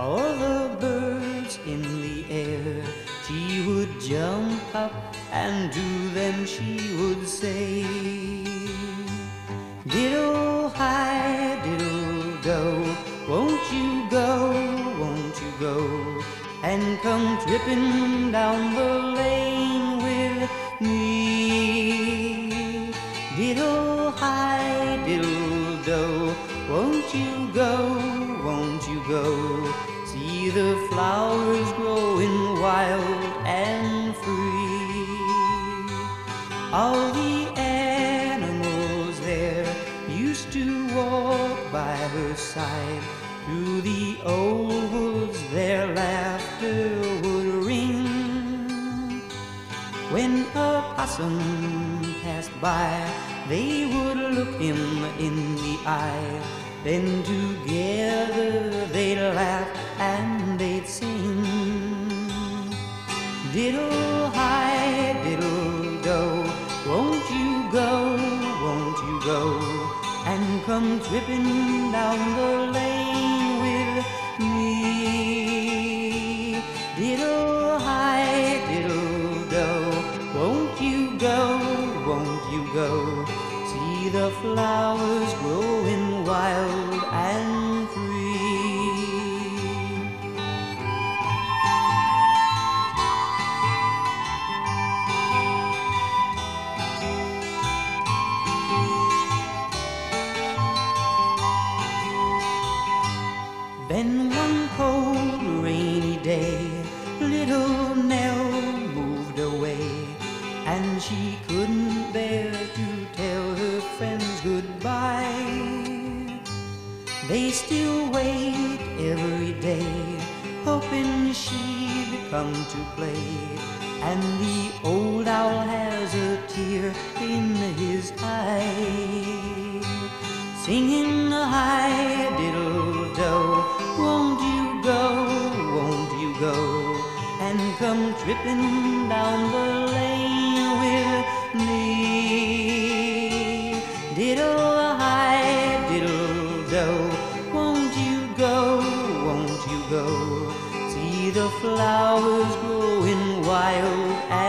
all the birds in the air. She would jump up and to them she would say, diddle hi, diddle do, won't you go, won't you go, and come tripping down the lane with me. Diddle hi, diddle do, won't you go, won't you go, see the flowers growing wild and free. All the animals there used to walk by her side. Through the old woods their laughter would ring. When a possum passed by, they would look him in the eye. Then together they'd laugh and they'd sing. Diddle hi, diddle do, won't you go, won't you go, and come tripping down the lane with me. Diddle hi, diddle do, won't you go, won't you go, see the flowers growing wild and free. Then one cold rainy day, little Nell moved away, and she couldn't bear to tell her friends goodbye. They still wait every day, hoping she'd come to play, and the old owl has a tear in his eye, singing a hi, diddle do, won't you go, won't you go, and come tripping down the lane with me. Diddle hi, diddle do, won't you go, won't you go, see the flowers growing wild